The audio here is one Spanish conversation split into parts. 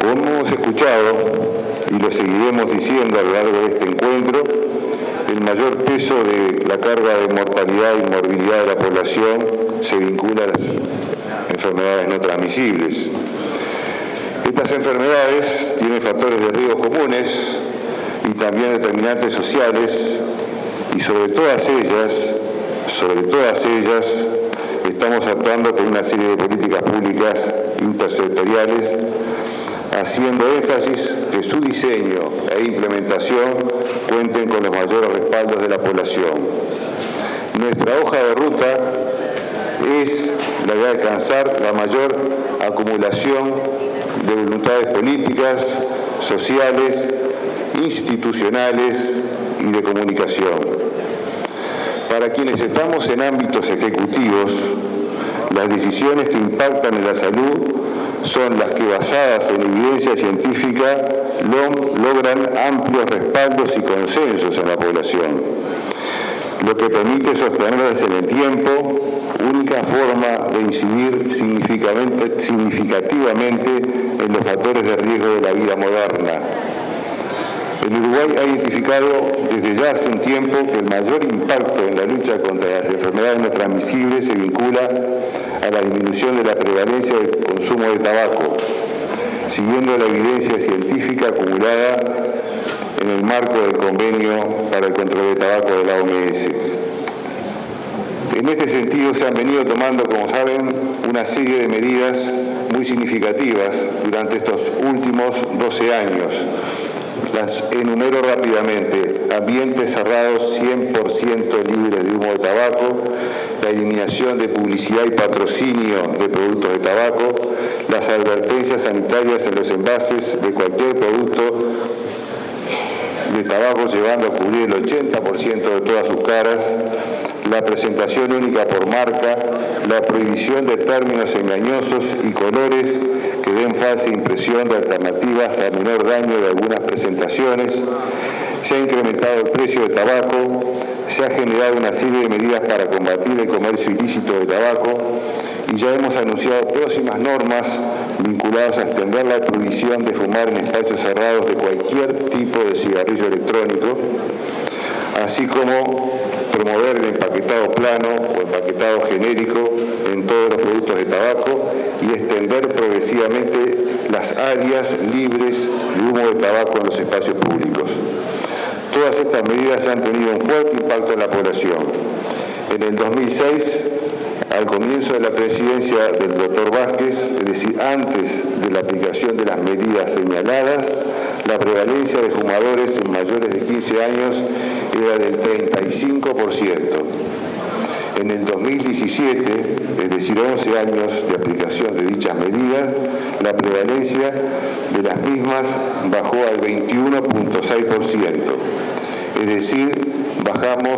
Como hemos escuchado, y lo seguiremos diciendo a lo largo de este encuentro, el mayor peso de la carga de mortalidad y morbilidad de la población se vincula a las enfermedades no transmisibles. Estas enfermedades tienen factores de riesgo comunes y también determinantes sociales, y sobre todas ellas estamos actuando con una serie de políticas públicas intersectoriales, haciendo énfasis que su diseño e implementación cuenten con los mayores respaldos de la población. Nuestra hoja de ruta es la de alcanzar la mayor acumulación de voluntades políticas, sociales, institucionales y de comunicación. Para quienes estamos en ámbitos ejecutivos, las decisiones que impactan en la salud son las que, basadas en evidencia científica, logran amplios respaldos y consensos en la población, lo que permite sostenerlas en el tiempo, única forma de incidir significativamente en los factores de riesgo de la vida moderna. El Uruguay ha identificado desde ya hace un tiempo que el mayor impacto en la lucha contra las enfermedades no transmisibles se vincula a la disminución de la prevalencia del consumo de tabaco, siguiendo la evidencia científica acumulada en el marco del Convenio para el Control de Tabaco de la OMS. En este sentido se han venido tomando, como saben, una serie de medidas muy significativas durante estos últimos 12 años. Las enumero rápidamente: ambientes cerrados 100% libres de humo de tabaco, la eliminación de publicidad y patrocinio de productos de tabaco, las advertencias sanitarias en los envases de cualquier producto de tabaco, llevando a cubrir el 80% de todas sus caras, la presentación única por marca, la prohibición de términos engañosos y colores que den falsa impresión de alternativas a menor daño de algunas presentaciones. Se ha incrementado el precio del tabaco, se ha generado una serie de medidas para combatir el comercio ilícito de tabaco y ya hemos anunciado próximas normas vinculadas a extender la prohibición de fumar en espacios cerrados de cualquier tipo de cigarrillo electrónico, así como promover el empaquetado plano o empaquetado genérico en todos los productos de tabaco y extender progresivamente las áreas libres de humo de tabaco en los espacios públicos. Todas estas medidas han tenido un fuerte impacto en la población. En el 2006, al comienzo de la presidencia del doctor Vázquez, es decir, antes de la aplicación de las medidas señaladas, la prevalencia de fumadores mayores de 15 años era del 35%. En el 2017, es decir, 11 años de aplicación de dichas medidas, la prevalencia de las mismas bajó al 21.6%. Es decir, bajamos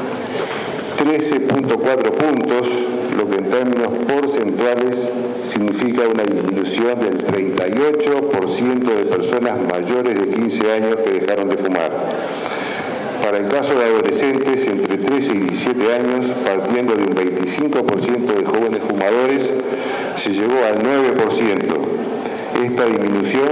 13.4 puntos, lo que en términos porcentuales significa una disminución del 38% de personas mayores de 15 años que dejaron de fumar. Para el caso de adolescentes entre 13 y 17 años, partiendo de un 25% de jóvenes fumadores, se llegó al 9%. Esta disminución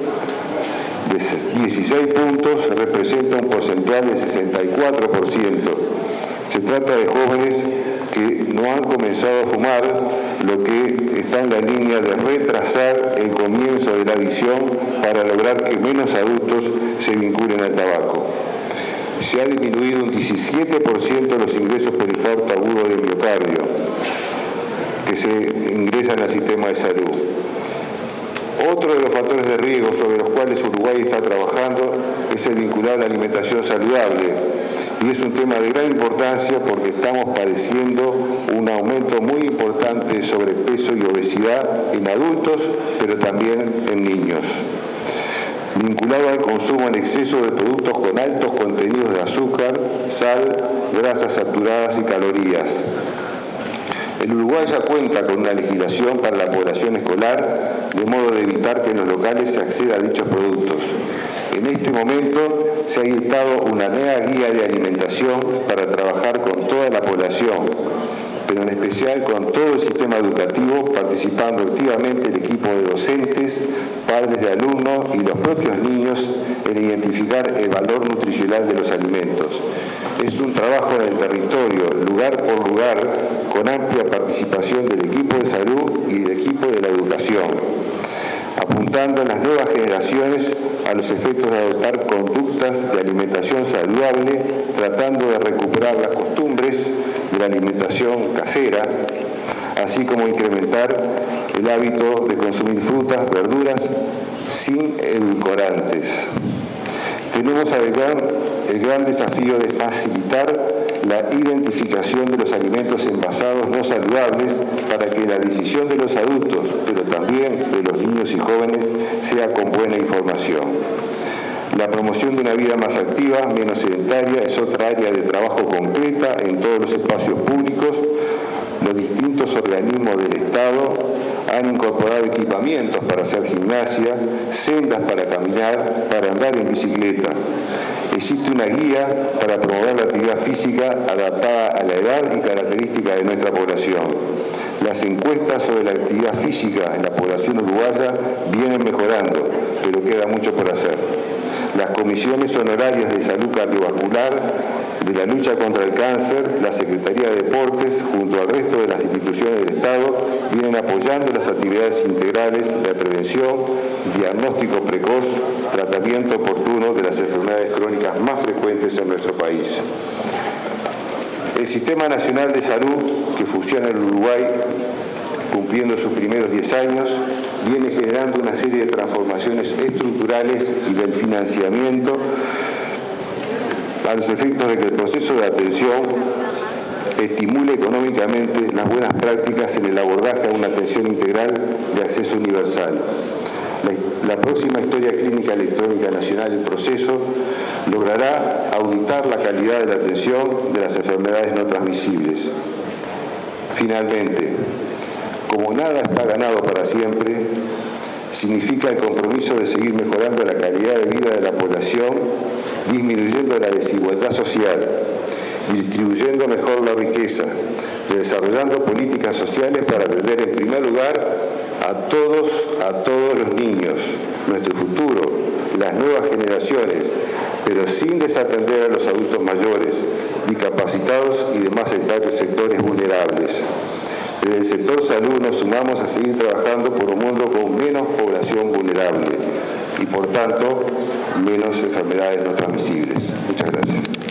de 16 puntos representa un porcentual de 64%. Se trata de jóvenes que no han comenzado a fumar, lo que está en la línea de retrasar el comienzo de la adicción para lograr que menos adultos se vinculen al tabaco. Se ha disminuido un 17% los ingresos por infarto agudo del miocardio que se ingresan al sistema de salud. Otro de los factores de riesgo sobre los cuales Uruguay está trabajando es el vinculado a la alimentación saludable. Y es un tema de gran importancia porque estamos padeciendo un aumento muy importante de sobrepeso y obesidad en adultos, pero también en niños, vinculado al consumo en exceso de productos con altos contenidos de azúcar, sal, grasas saturadas y calorías. El Uruguay ya cuenta con una legislación para la población escolar, de modo de evitar que en los locales se acceda a dichos productos. En este momento se ha editado una nueva guía de alimentación para trabajar con toda la población, pero en especial con todo el sistema educativo, participando activamente el equipo de docentes, padres de alumnos y los propios niños en identificar el valor nutricional de los alimentos. Es un trabajo en el territorio, lugar por lugar, con amplia participación del equipo de salud y del equipo de la educación, apuntando a las nuevas generaciones a los efectos de adoptar conductas de alimentación saludable, tratando de recuperar las costumbres de la alimentación casera, así como incrementar el hábito de consumir frutas, verduras sin edulcorantes. Tenemos el gran desafío de facilitar la identificación de los alimentos envasados no saludables para que la decisión de los adultos, pero también de los niños y jóvenes, sea con buena información. La promoción de una vida más activa, menos sedentaria, es otra área de trabajo concreta en todos los espacios públicos. Los distintos organismos del Estado han incorporado equipamientos para hacer gimnasia, sendas para caminar, para andar en bicicleta. Existe una guía para promover la actividad física adaptada a la edad y características de nuestra población. Las encuestas sobre la actividad física en la población uruguaya vienen mejorando, pero queda mucho por hacer. Las comisiones honorarias de salud cardiovascular, de la lucha contra el cáncer, la Secretaría de Deportes, junto al resto de las instituciones del Estado, vienen apoyando las actividades integrales de prevención, diagnóstico precoz, tratamiento oportuno de las enfermedades crónicas más frecuentes en nuestro país. El Sistema Nacional de Salud, que funciona en Uruguay, cumpliendo sus primeros 10 años, viene generando una serie de transformaciones estructurales y del financiamiento a los efectos de que el proceso de atención estimule económicamente las buenas prácticas en el abordaje a una atención integral de acceso universal. La próxima historia clínica electrónica nacional, el proceso, logrará auditar la calidad de la atención de las enfermedades no transmisibles. Finalmente, como nada está ganado para siempre, significa el compromiso de seguir mejorando la calidad de vida de la población, disminuyendo la desigualdad social, distribuyendo mejor la riqueza, desarrollando políticas sociales para atender en primer lugar a todos los niños, nuestro futuro, las nuevas generaciones, pero sin desatender a los adultos mayores, discapacitados y demás sectores vulnerables. Desde el sector salud nos sumamos a seguir trabajando por un mundo con menos población vulnerable y, por tanto, menos enfermedades no transmisibles. Muchas gracias.